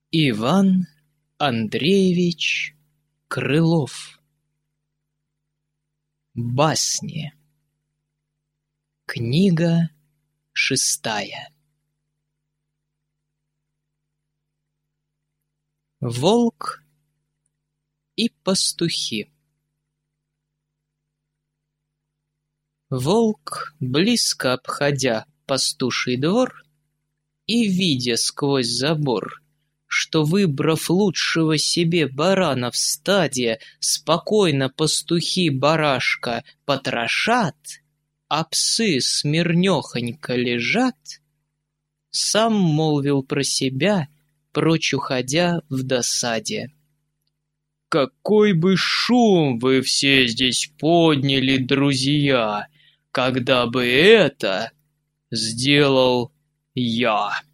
Иван Андреевич Крылов. Басни. Книга 6. Волк и пастухи. Волк, близко обходя пастуший двор и видя сквозь забор, что, выбрав лучшего себе барана в стаде, спокойно пастухи барашка потрошат, а псы смирнёхонько лежат, сам молвил про себя, прочь уходя в досаде: «Какой бы шум вы все здесь подняли, друзья, когда бы это сделал я!»